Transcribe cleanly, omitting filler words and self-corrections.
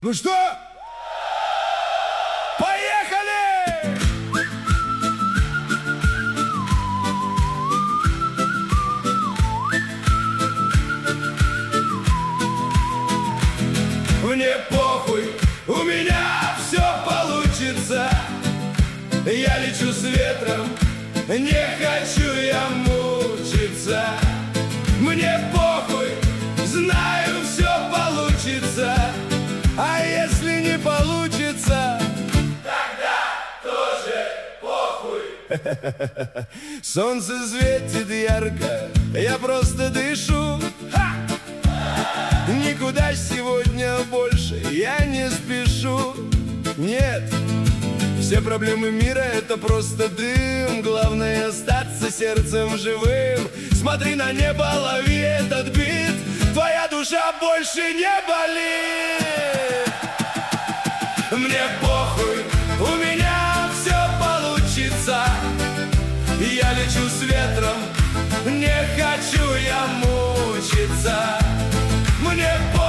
Ну что? Поехали! Мне похуй, у меня все получится. Я лечу с ветром, не хочу я мучиться. Мне похуй, знаю, все получится. А если не получится, тогда тоже похуй. Солнце светит ярко, я просто дышу. Никуда сегодня больше я не спешу. Нет, все проблемы мира это просто дым. Главное остаться сердцем живым. Смотри на небо, лови этот бит. Твоя душа больше не болит. Мне похуй, у меня все получится. Я лечу с ветром, не хочу я мучиться. Мне похуй.